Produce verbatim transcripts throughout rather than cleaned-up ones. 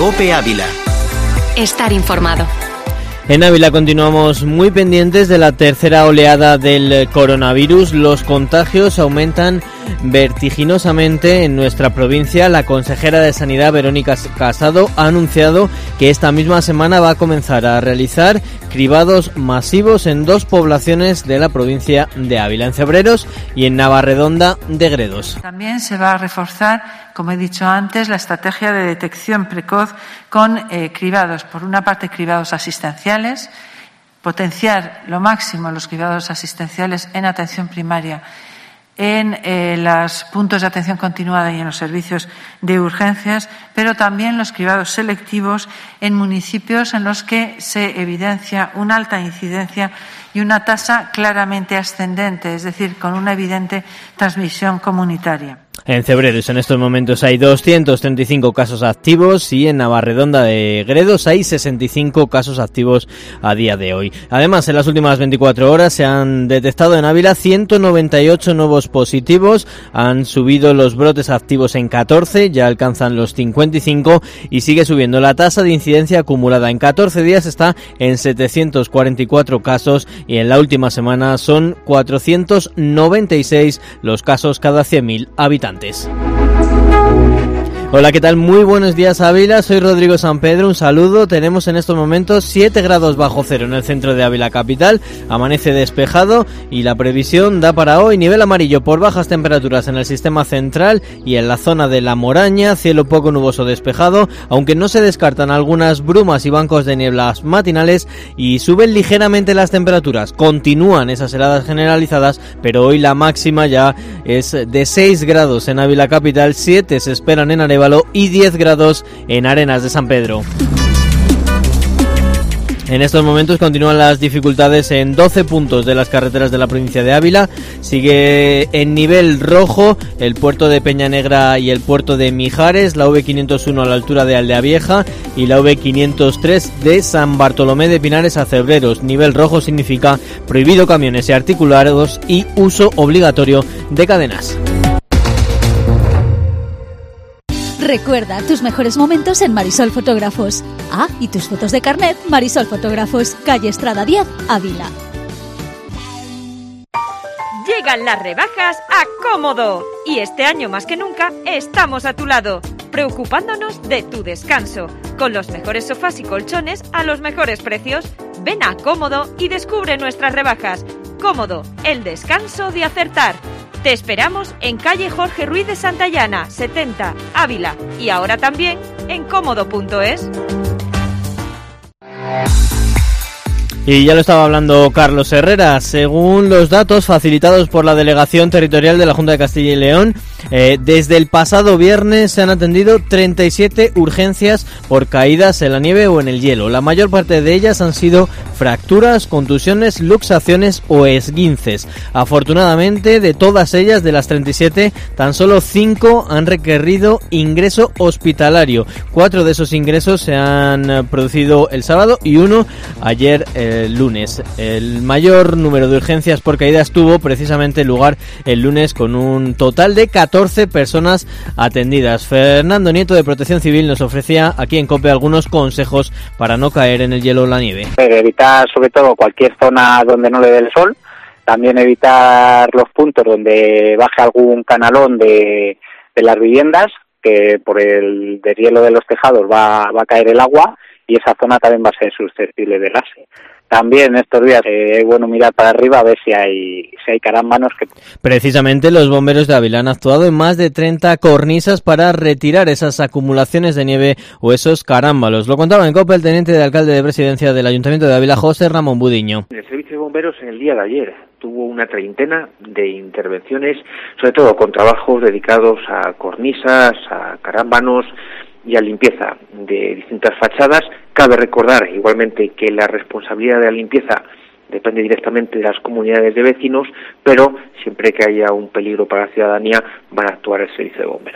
COPE Ávila. Estar informado. En Ávila continuamos muy pendientes de la tercera oleada del coronavirus. Los contagios aumentan vertiginosamente en nuestra provincia. La consejera de Sanidad, Verónica Casado, ha anunciado que esta misma semana va a comenzar a realizar cribados masivos en dos poblaciones de la provincia de Ávila, en Cebreros y en Navarredonda de Gredos. También se va a reforzar, como he dicho antes, la estrategia de detección precoz con eh, cribados. Por una parte, cribados asistenciales, potenciar lo máximo los cribados asistenciales en atención primaria, en eh, los puntos de atención continuada y en los servicios de urgencias, pero también los cribados selectivos en municipios en los que se evidencia una alta incidencia y una tasa claramente ascendente, es decir, con una evidente transmisión comunitaria. En Cebreros en estos momentos hay doscientos treinta y cinco casos activos y en Navarredonda de Gredos hay sesenta y cinco casos activos a día de hoy. Además, en las últimas veinticuatro horas se han detectado en Ávila ciento noventa y ocho nuevos positivos, han subido los brotes activos en catorce, ya alcanzan los cincuenta y cinco y sigue subiendo la tasa de incidencia acumulada. En catorce días está en setecientos cuarenta y cuatro casos y en la última semana son cuatrocientos noventa y seis los casos cada cien mil habitantes. Hola, ¿qué tal? Muy buenos días, Ávila. Soy Rodrigo San Pedro. Un saludo. Tenemos en estos momentos siete grados bajo cero en el centro de Ávila capital. Amanece despejado y la previsión da para hoy nivel amarillo por bajas temperaturas en el sistema central y en la zona de La Moraña. Cielo poco nuboso despejado, aunque no se descartan algunas brumas y bancos de nieblas matinales y suben ligeramente las temperaturas. Continúan esas heladas generalizadas, pero hoy la máxima ya es de seis grados en Ávila capital, siete se esperan en Arévalo y diez grados en Arenas de San Pedro. En estos momentos continúan las dificultades en doce puntos de las carreteras de la provincia de Ávila. Sigue en nivel rojo el puerto de Peña Negra y el puerto de Mijares, la V quinientos uno a la altura de Aldea Vieja y la V quinientos tres de San Bartolomé de Pinares a Cebreros. Nivel rojo significa prohibido camiones y articulados y uso obligatorio de cadenas. Recuerda tus mejores momentos en Marisol Fotógrafos. Ah, y tus fotos de carnet, Marisol Fotógrafos, calle Estrada diez, Ávila. Llegan las rebajas a Cómodo y este año más que nunca estamos a tu lado, preocupándonos de tu descanso, con los mejores sofás y colchones a los mejores precios. Ven a Cómodo y descubre nuestras rebajas. Cómodo, el descanso de acertar. Te esperamos en calle Jorge Ruiz de Santayana, setenta, Ávila, y ahora también en cómodo punto es. Y ya lo estaba hablando Carlos Herrera. Según los datos facilitados por la Delegación Territorial de la Junta de Castilla y León, eh, desde el pasado viernes se han atendido treinta y siete urgencias por caídas en la nieve o en el hielo. La mayor parte de ellas han sido fracturas, contusiones, luxaciones o esguinces. Afortunadamente, de todas ellas, de las treinta y siete, tan solo cinco han requerido ingreso hospitalario. Cuatro de esos ingresos se han producido el sábado y uno ayer el lunes. El mayor número de urgencias por caídas tuvo precisamente lugar el lunes, con un total de catorce personas atendidas. Fernando Nieto, de Protección Civil, nos ofrecía aquí en COPE algunos consejos para no caer en el hielo o la nieve. Evitar sobre todo cualquier zona donde no le dé el sol, también evitar los puntos donde baje algún canalón de, de las viviendas, que por el deshielo de los tejados va, va a caer el agua y esa zona también va a ser susceptible de helarse. También estos días eh, es bueno mirar para arriba a ver si hay si hay carámbanos. Que... Precisamente los bomberos de Ávila han actuado en más de treinta cornisas para retirar esas acumulaciones de nieve o esos carámbalos. Lo contaba en COPE el teniente de alcalde de Presidencia del Ayuntamiento de Ávila, José Ramón Budiño. El servicio de bomberos en el día de ayer tuvo una treintena de intervenciones, sobre todo con trabajos dedicados a cornisas, a carámbanos y a limpieza de distintas fachadas. Cabe recordar igualmente que la responsabilidad de la limpieza depende directamente de las comunidades de vecinos, pero siempre que haya un peligro para la ciudadanía van a actuar el servicio de bomberos.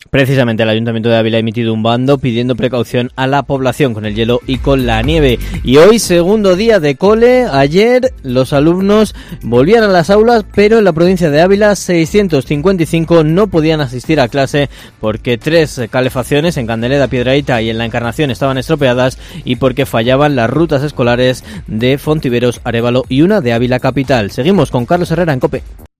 Precisamente el Ayuntamiento de Ávila ha emitido un bando pidiendo precaución a la población con el hielo y con la nieve. Y hoy, segundo día de cole, ayer los alumnos volvían a las aulas, pero en la provincia de Ávila seiscientos cincuenta y cinco no podían asistir a clase porque tres calefacciones en Candeleda, Piedrahita y en La Encarnación estaban estropeadas y porque fallaban las rutas escolares de Fontiveros, Arévalo y una de Ávila capital. Seguimos con Carlos Herrera en COPE.